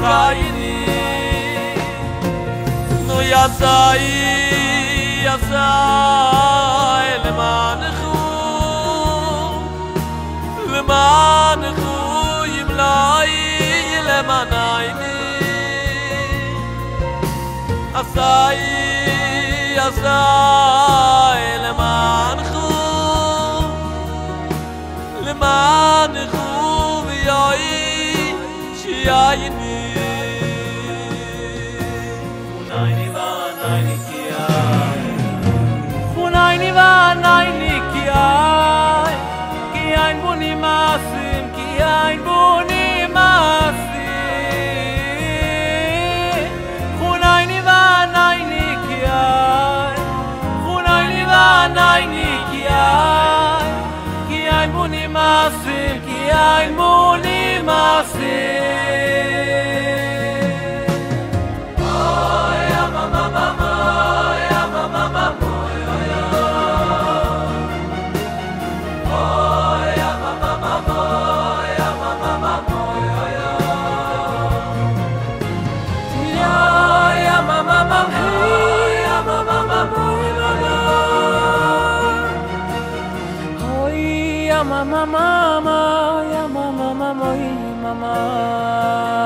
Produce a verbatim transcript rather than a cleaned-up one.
חייני נו יצאי יצאי למענך למענך ימלאי למענייני עשאי עשאי למענך למענך ויהי שיהייני חונייני וענייני קיי חונייני וענייני קיי כי אין בוני מעשים כי אין בוני מעשים חונייני וענייני קיי חונייני וענייני קיי כי אין בוני מעשים כי אין בוני מעשים Mama, mama, ya mama, mama, mama.